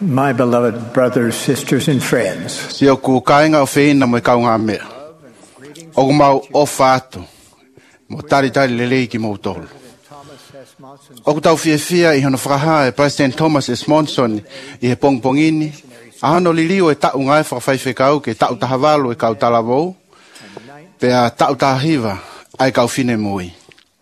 My beloved brothers, sisters, and friends, Sio ku kainga o feina mo kaunga me. O mau o fatu. Mo tari lelei ki mo tolu. O tau fia I hono whakaha e President Thomas S. Monson I he pongpongini. A hano liliu e tau ngai whakawhaiwhekau ke tau tahawalo e kau talavou. Pea tau tahiva ai kau fine mui.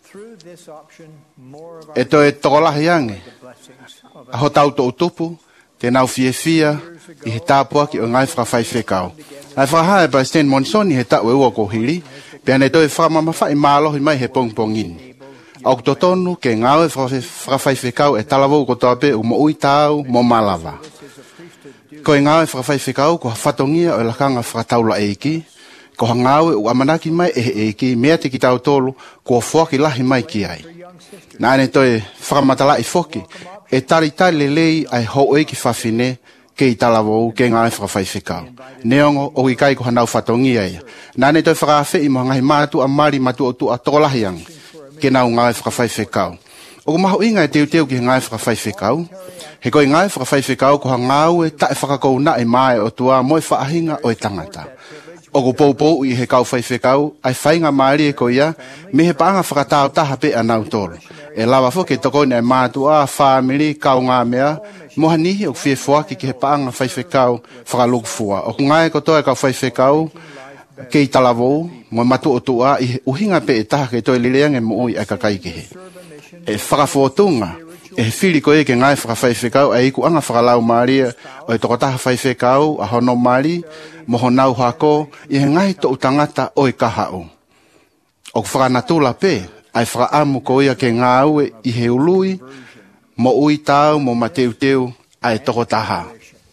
E to e tokolahi ange. A ho tau to utupu. Te nau fia I he tāpua ki o ngai whakawhaiwhekau. Ai whakaha e President Monson I he tau e ua ko hiri. Pea ne to e whakamamawhai mālohi mai he pongpongini. Au totonu ke ngau e whakawhaiwhekau e talavou ko toape u mo ui tau mo malawa. Ko e ngau e whakawhaiwhekau ko whatongia o lakanga whakataula eiki. Ko ngau e u amanaki mai eiki mea te ki tau tolu ko whuaki lahi mai ki ai. Nā ane to e whakamatala I whoki e tari lelei ai ho eiki whawhine ke I talavou ke ngau e whakawhaiwhekau. Neongo o I kai ko hanau whatongia ia. Nā ane to e whakawhi I mo ngai mātu a mari matu o tu a tokolahiang. Ke nau ngai whakawhaiwhekau. O maho inga e teu ki ngai whakawhaiwhekau. He koi ngai whakawhaiwhekau ko ngau e tae whakakou na e mai o tua mo e whaahinga o e tangata. O ko poupou I he kau whaiwhekau, ai whainga maari e ko ia, me he paanga whakatao taha pe anau tolu. E lawa fo ke toko ne mātua, whaamiri, kau ngā mea, moha nihi o whie whuaki ki he paanga whaiwhekau whakalukufua. O ngai ko toa e kau whaiwhekau, ke I talavou, mo matu o tua, I uhinga pe e taha ke toi lileang e mo ui e kakai ki he. E whakafotunga, e whiri ko e ke ngai whakawhaiwhekau, e iku anga whakalau maria, o e toko taha whaiwhekau, a hono mari, moho nau hako, I he ngai to utangata o e kahau. O whakanatula pe, ai whakaamu ko ia ke ngā ue I he ului, mo ui tau, mo mateu, ai toko taha.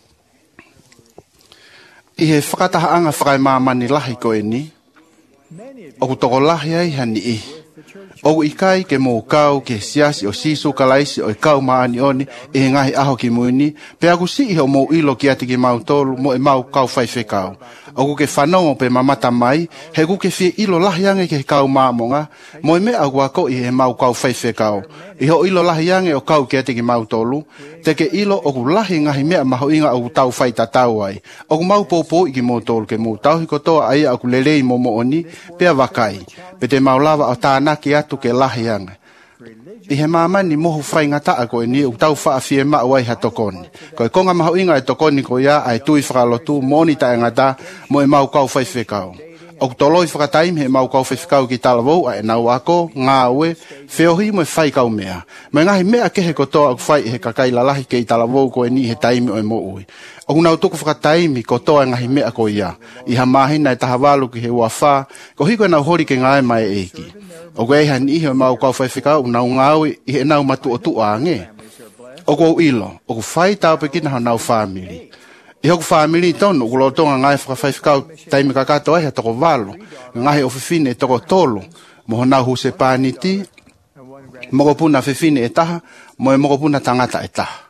I he whakataha anga whakaimāmani lahi ko e ni, o ku toko lahi ai hani I. O I kai ke mō kau ke siasi o sisu kalaisi o I kau maani oni e ngahi aho ki muini, pe aku si I ho mō ilo ki ati ki mau tolu mo e mau kau whaiwhekau. O ku ke whanongo pe mamata mai, he ku ke whie ilo lahi ange ke kau māmonga, mo e me aku ako I he mau kau whaiwhekau. I ho ilo lahi ange o kau ki ati ki mau tolu, te ke ilo o ku lahi ngahi mea maho inga o ku tau whaita tau ai. O ku mau pōpō I ki mō tolu ke mō tau hiko toa ai aku lelei momo oni, pea wakai, pe te mau lava o tānaki atu ke lahi anga. I he mamani mohu whainga taa ko e ni u tau whaafie maa wai ha tokoni. Ko e konga maho inga e tokoni ko ia ai tui whakalotu moni ta ngata mo e mau kau whaiwhekau. O toloi whakataim he mau kau whaiwhekau ki talavou a e nau ako, ngā ue, whiohi mo e whaikau mea. Me ngahi mea kehe kotoa aku whai he kakaila lahi ke I talavou ko e ni he taimi o e mo ui. O nau tuku whakataimi kotoa ngahi mea ko ia. I ha mahina e tahawalu ki he uawha, ko hiko e nau hori ke ngae mai eiki. O koe han I he mau kau whaiwhekau, nau ngāui I he nau matu o tu ange. O kou ilo, o ku whai tau pekina ha nau whamiri. I hoku whamiri tonu, o kulotonga ngai whaiwhekau taimi kakato ai ha toko walo, ngahi o whiwhine toko tolu, moho nau huse pāniti, mokopuna whiwhine e taha, mo e mokopuna tangata e taha.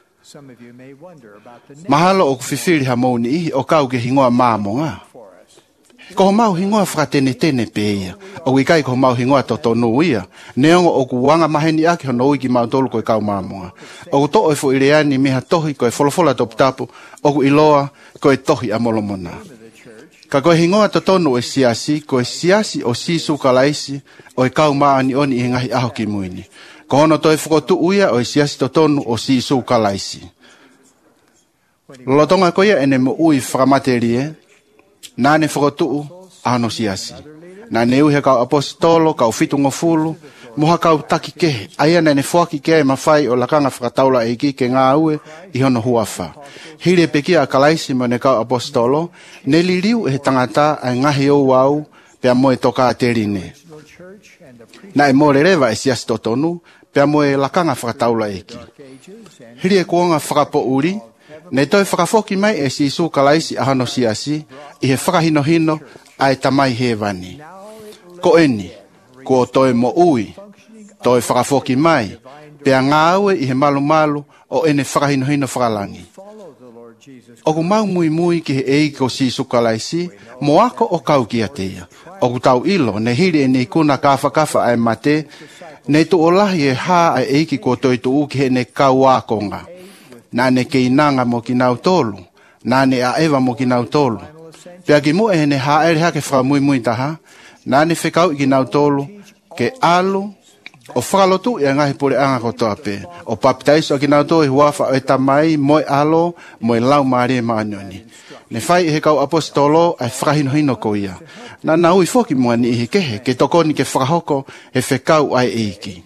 Mahalo o ku whiwhiri ha mouni I, o kau ke hingoa māmonga. Ko mau hingoa whakatene pe ia. O ikai ko mau hingoa totonu ia. Neongo o ku wanga maheni ake hono ui ki mau tolu ko I kau māmonga. O ku to'o e fu ireani miha tohi ko e wholofola toputapu. O ku iloa ko e tohi a molomona. Ka ko e hingoa totonu e siasi, ko e siasi o sisu kalaisi o e kau maani oni I ngahi aho ki muini. Ko hono to e whukotu uia o e siasi totonu o sisu kalaisi. Lolotonga ko ia ene mo ui whakamaterie. Nane whakotuu ano siasi. Nane uhe kau apostolo, kau fitungo fulu, moha kau taki kehe. Aia nane whaki kehe mawhai o lakanga whakataula eiki ke ngā ue I hono huawha. Hire pekia a kalaisi mo ne kau apostolo, ne liriu he tangata ai ngahi o wau pea moe toka a terine. Na e more rewa e siasi totonu, pea moe lakanga whakataula eiki. Hire kuonga whakapo uri, ne toi whakafoki mai e sisu kalaisi a hano siasi, I he whakahinohino ai tamai he wani. Ko eni, ko toi mo ui, toi whakafoki mai, pea ngāue I he malu o ene whakahinohino whakalangi. O ku mau mui ki he eiki ko sisu kalaisi, mo ako o kau ki atea. O ku tau ilo, ne hiri e nei kuna kafa ai mate, ne tu olahi e haa ai eiki ko toi tu uki he ne kau akonga. Nane ke inanga mo ki nau tolu. Nane a ewa mo ki nau tolu. Pea ki mua hene haere hake whakamui mui taha. Nane whekau i ki nau tolu ke alu o whakalotu i ngahi pure anga kotoa pe. O papitaiso ki nau tolu i huafa o e tamai moe alo moe lau maare maanyoni. Ne whai he kau apostolo ai whakahino hino ko ia. Na nau i whoki mua ni i kehe ke tokoni ke whakahoko he whekau ai eiki.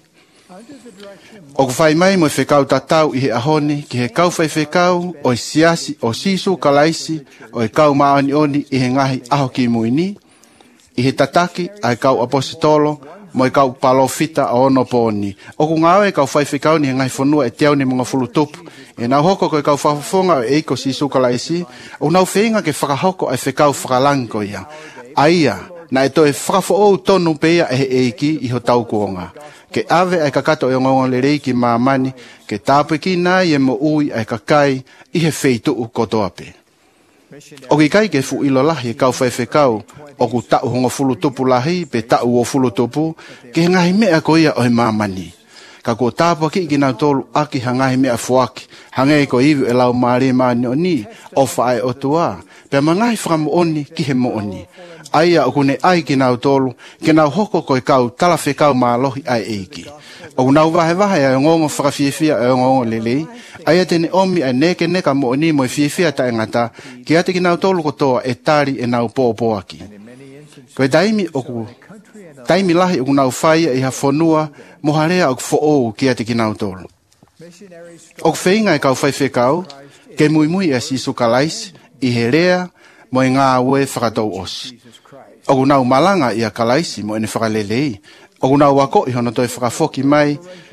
O ku whai mai mo whekau tatau i he ahoni ki he kau whai whekau o i siasi o sisu kalaisi o i kau maani oni i he ngahi aho ki muini. I he tataki ai kau apostolo mo i kau palofita o ono poni. O ku ngawe kau whai whekau ni he ngahi whanua e teau ni mga fulutupu. E nau hoko ko i kau whafonga o eiko sisu kalaisi. O nau whenga ke whakahoko ai whekau whakalangi ko ia. Aia, na e toe whakafo o tonu peia e eiki i ho tau kuonga. Ke ave ai kakato e ngongo le reiki maamani, ke tāpui ki nai e mo ui ai kakai i he feitu u kotoa pe. O ki kai ke fu ilo lahi e kau whaiwhekau, o ku tau hongo fulutupu lahi pe tau o fulutupu, ke ngahi mea ko ia o he maamani. Ka ko tāpua ki nau tolu aki hangahi mea fuaki, hangai ko iwi e lau maare maani o ni, o whae o tua, pe mangai whakamu oni ki he mo oni. Aia o kune ai ki nau tolu, ke nau hoko koe kau talafe kau maalohi ai eiki. O nau vahe ai ngongo whakafiefia ai ngongo lelei, aia tene omi ai neke neka mo oni mo e fiefia tae ngata, ki ate ki nau tolu kotoa e tari e nau pōpoaki. Koe daimi o ku, taimi lahi o ku nau whaia i ha whanua, moharea o ku who'ou ki ate ki nau tolu. O ku whainga e kau whaiwhekau, ke mui e sisu kalaisi, i he rea, mo e ngā ue whakatou osi. O ku nau malanga i a kalaisi mo ene whakalelei. O ku nau wako i hono toi whakafoki mai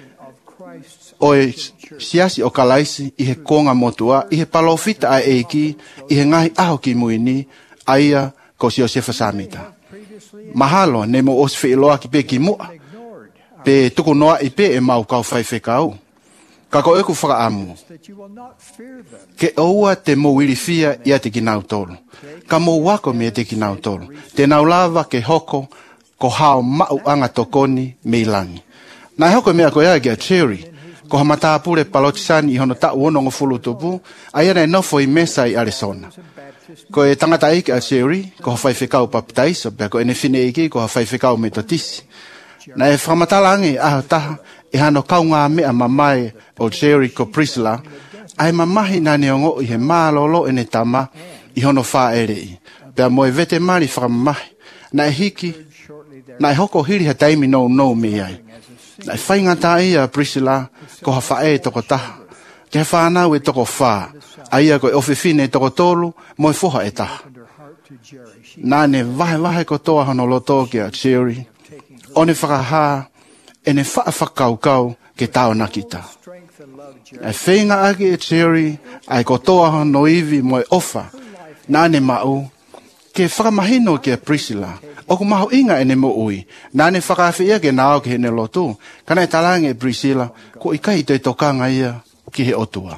o e siasi o kalaisi i he konga motua, i he palofita a eiki, i he ngahi aho ki muini, aia ko si o sefa samita. Mahalo ne mo osi whiiloa ki pe ki mua, pe tuku noa i pe e mau kau whaiwhekau. Kako eku whakaamu. Ke oua te mo wirifia ia te ki nau tolu. Ka mo wako me te ki nau tolu. Te nau lava ke hoko ko hao mau anga tokoni me ilangi. Nai hoko mea ko ea kia cherry. Ko ha matapure palotisani i hono tau ono ngofulu tupu. Aia nei nofo i mesa i Arizona. Ko e tangata ike a cherry. Ko ha whaiwhekau papitaiso. Pea ko ene fine iki ko ha whaiwhekau me totisi. Na e whamatalangi aho taha. E hano kaunga mea mamae o cherry ko Priscilla. Ai mamahi nane ongo i he mālolo ene tama. I hono wha erei. Pea moe vete mari whamamahi. Na e hiki. Na e hoko hiri ha taimi no me ai. Na e whaingata ia Priscilla. Ko ha wha e toko taha. Ke ha whanau e toko wha. Aia ko e ofifine e toko tolu. Moe foha e taha. Nane vahe ko toa hano loto ki a cherry. One whakaha. Ene whaakau ke tau nakita. E whenga ake e cherry. Ai ko toa hano iwi moe ofa. Nane mau. Ke whakamahino ke Priscilla. O ku maho inga ene mo ui. Nane whakawhia ke nao ke hene lotu. Kana e talange e Priscilla. Ko i kai te tokanga ia ki he otua.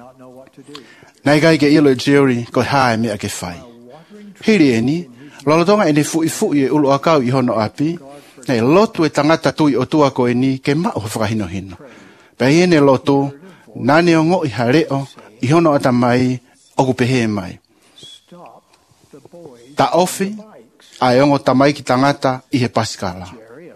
Nei kai ke ilo e cherry. Ko hae mea ke whai. Hiri eni. Lolotonga ene fui e ulu akau i hono api. Nei lotu e tangata tui otua ko eni. Ke mao whakahino hino. Pei ene lotu. Nane o ngo i hareo. I hono atamai. O ku pehe mai. Ta ofi, ai ongo tamai ki tangata i he pasikala.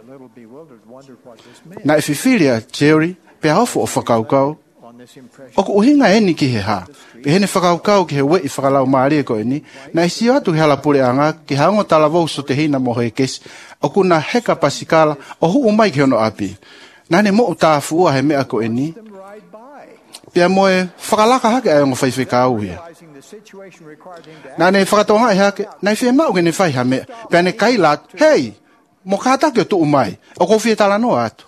Na e whiwhiria, Jerry, pe hofu o whakaukau. O ku uhinga eni ki he ha. Pe hene whakaukau ki he wei whakalau maari ko eni. Na e sio atu ki halapure anga, ki haongo talavou so te hina moho e kesi. O ku na heka pasikala, o hu umai ki hono api. Nane mo utafua he mea ko eni. Pea moe whakalaka hake ai ongo whaiwhekau ia. Nane whakatonga e hake, nai whia mau ke ne whai ha mea. Pea ne kailat, hei, mo kātake o tuu mai, o ko whia tala noa atu.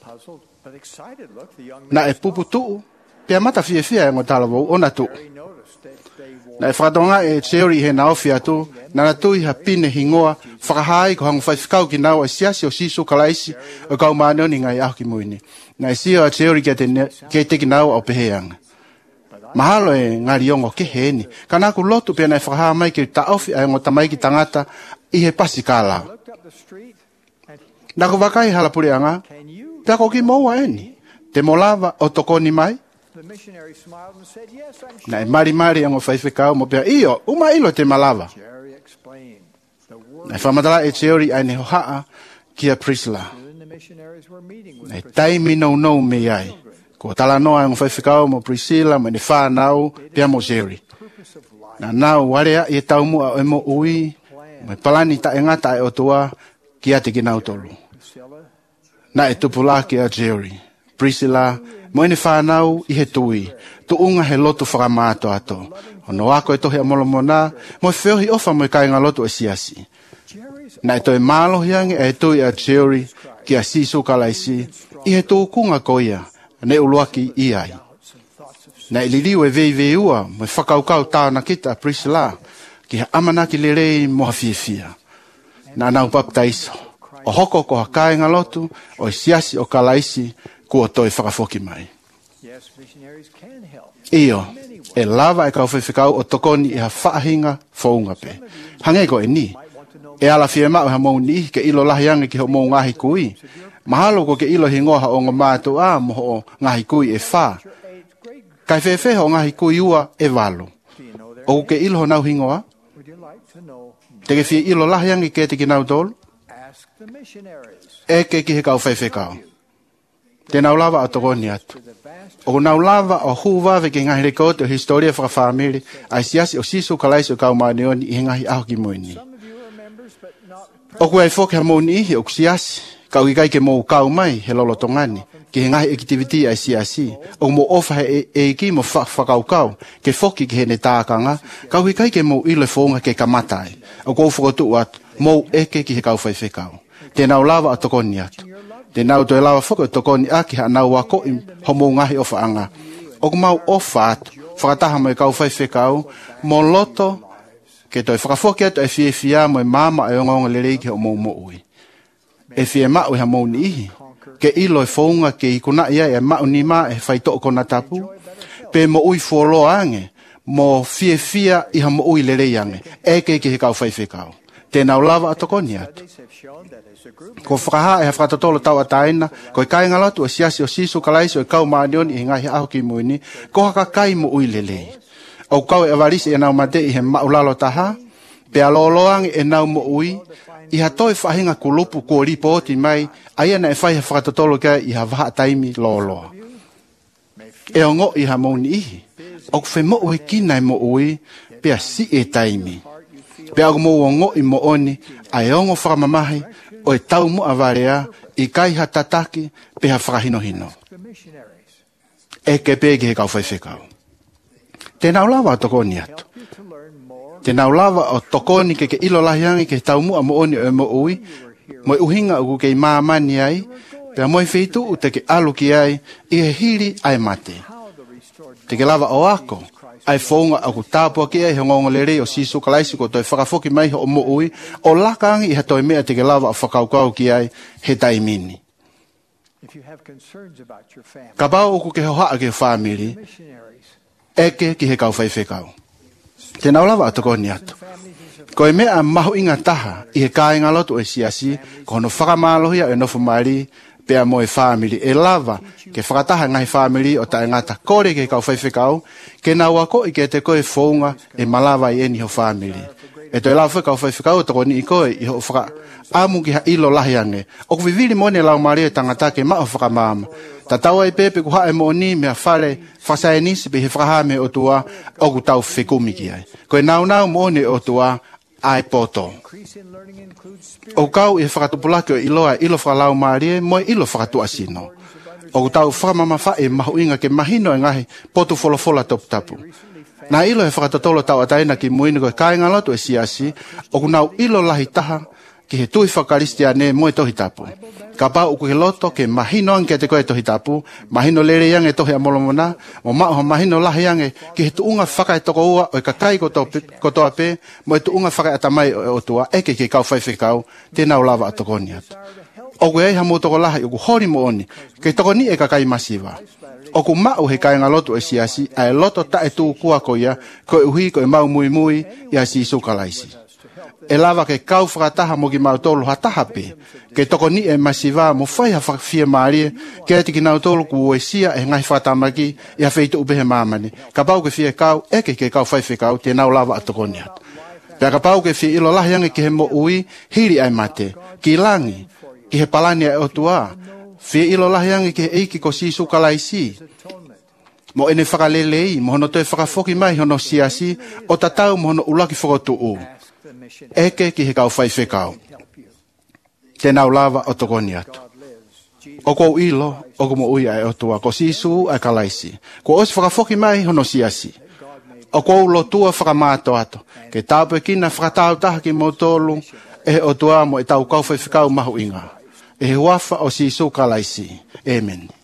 Na e pupu tuu, pea mata whia e ngo tala wau, ona tuu. Na e whakatonga e Cherry he nao whia tuu, nana tui ha pine hingoa, whakahai ko hangu whaifkau ki nao a siasi o sisu kalaisi, o kau maanoni ngai aho ki muini. Na e sio a Cherry ke te ki nao au peheanga. Mahalo e ngari ongo ke heni. Kana ku lotu pia na e whakaha mai ki ta ofi ai ngota mai ki tangata i he pasi kāla. Nako wakai halapure anga, pia ko ki moua eni. Te molava o tokoni mai, Na e mari ang o whaifekau mo pia iyo, uma ilo te malawa. Na e whamatala e Jerry ai ne hohaa kia Priscilla. Na e taimi nou me ai. Ko tala noa ang whaifekau mo Priscilla mo ne whanau pia mo Jerry. Na nau warea i e tau mua o e mo ui, mo palani ta e ngata e o tua kia te kinau tolu. Na e tupula kia Jerry. Priscilla, mo ene whanau i he tui, tu unga he lotu whakamato ato. Ono wako e tohi a molomona, mo e whiohi ofa mo e kai ngā lotu e siasi. Na e toi malo hiangi e tui a Jerry ki a sisu kalaisi, i he tu kunga koia, ne uluaki i ai. Na e liliu e vei ua, mo e whakaukau tāo na kita a Priscilla, ki ha amanaki lerei mo ha fia. Na nau baptaiso, o hoko ko ha kai ngā lotu, o e siasi o kalaisi, kua toi whakafoki mai. Iyo, e lava e kau whewhikau o tokoni i ha whaahinga whaunga pe. Hangei ko e ni. E ala fie mao ha mou ni ke ilo lahiangi ki ho mou ngahi kui. Mahalo ko ke ilo hingoha o ngā mātu a mo o ngahi kui e wha. Kai whewhe ho ngahi kui ua e walo. O ke ilo ho nau hingoa. Te ke fie ilo lahiangi ke te ki nau tolu. E ke ki he kau whewhikau. Te nau lava a tokoni atu. O nau lava o huwawe ke ngahi rekote o historia whakawhamiri ai siasi o sisu kalaisi o kau maanioni i ngahi aho ki moini. O kua e whoke ha mouni ihi o kusiasi, kau i kai ke mou kau mai he lolo tongani, ki he ngahi activity ai siasi, o mo ofa he e ki mo whakau ke whoki ki he ne tākanga, kau i kai ke mou ilo whonga ke kamatai, o kou whakotu atu, mou eke ki he kau whaiwhekau. Te nau lava a tokoni atu. Te nau toi lawa whoko tokoni aki ha nau wako i homo ngahi ofa anga. O mau ofa atu, whakataha mo e kau whaiwhekau, mo loto, ke toi whakafoki atu e fia mo e mama e onga lerei ki ho mou ui. E fie mau ha mou ni ihi, ke ilo e whaunga ke i kuna ia e mau ni ma e whaito o kona tapu, pe mo ui wholo ange, mo fia i ha mo ui lerei ange, e ke ki he kau whaiwhekau. Te nau lava a tokoni atu. Ko whakaha e ha whakatotolo tau a taina, ko i kai ngalatu o siasi o sisu kalaisi o i kau maanioni i ngahi aho ki muini, ko haka kai mo ui lelei. O kau e avarisi e nau mate i he maulalo taha, pe aloloangi e nau mo ui, i ha toi whahinga kulupu kua ripoti mai, aia na e whai ha whakatotolo kia i ha waha taimi loloa. E o ngo i ha mouni ihi, o kwe mo ui kina e mo ui, pe a si e taimi. Pe a mo o ngo i mo oni, a e ongo whakamamahi, o e tau mo avarea, i kai ha tataki, pe ha whakahino. E ke pegi he kau whaiwhekau. Te nau lava o tokoni atu. Te nau lava o tokoni ke ilo lahiangi ke tau mua mo oni o e mo ui, mo uhinga uku ke i maamani ai, pe a moe wheitu u te ke alu ki ai, i he hiri ai mate. Te ke lava o ako, ai whaunga aku tāpua ki ai he ngongo lerei o sisu kalaisi ko toi whakafoki mai o mo ui, o lakangi i ha toi mea te ke lava o whakaukau ki ai he taimini. Ka pau uku ke hoha ke whamiri, eke ki he kau whaiwhekau. Te nau lava atokoni atu. Ko e mea mahu inga taha i he kāinga lotu e siasi, ko hono whakamalohia e nofo maari, pea mo e whamiri e lava, ke whakataha ngai whamiri o ta ngata kore ke kau whaiwhekau, ke nau ako i ke te koe whaunga e malawa i eni ho whamiri. E toi lau whekau whaiwhekau tokoni i koe i ho whaka amu ki ha ilo lahiange. O kuwiviri mone lau maari e tangata ke mao whakamama. Ta taua i pepe ku hae mo ni mea whare whasae nisi pe he whakahame o tua o ku tau whekumi ki ai. Koe nau mo ne o tua ai poto. O kau i he whakatupulaki o iloa ilo whakalau maari e mo ilo whakatua sino. O ku tau whakamama whae mahu inga ke mahino e ngahi potu wholofola topu tapu. Na ilo he whakatotolo tau ataina ki muini koe kāinga lotu e siasi, o ku nau ilo lahi taha ki he tui whakaristia ne moe tohi tapu. Ka pau uku he loto ke mahino anke te koe tohi tapu, mahino lere yange tohi amolomona, mo mao mahino lahi yange ki he tuunga whaka e toko ua o e kakai kotoa pe, mo e tuunga whaka e atamai o tua, eke ke kau whaiwhekau, tēnau lava a tokoni atu. Oku ei hamu toko lahi uku hori mo oni, ke toko ni e kakai masiva. Oku mau he kāinga loto e siasi, a e loto ta e tuu kua koia, ko e uhi ko e mau mui i a si sukalaisi. e lava ke kau whakataha mo ki mautolo hatahape, ke toko ni e masiva mo whai ha whakawhia maarie, ke ati ki nautolo ku uesia e ngai whakatamaki i a wheito upehe mamani. Ka pau ke whia kau, eke ke kau whaiwhi kau, te nau lava atoko ni atu. Pea ka pau ke whia ilo lahiangi ki he mo ui, hiri ai mate, ki langi, ki he palani ai otua, whia ilo lahiangi ki he eiki ko sisu kalaisi. Mo ene whakalelei, mo hono toe whakafoki mai hono siasi, o tatau mo hono ulaki whakotu u. Eke ki he kau whaiwhi kau. Te nau lava o tokoni atu. O kou ilo, o kumo ui ai otua, ko sisu ai kalaisi. Ko osi whakafoki mai hono siasi. O kou lo tua whakamato ato. Ke taupe kina whakatau taha ki motolu, e otua mo e tau kau whaiwhi kau mahu inga. E he wafa o sisu kalaisi. Amen.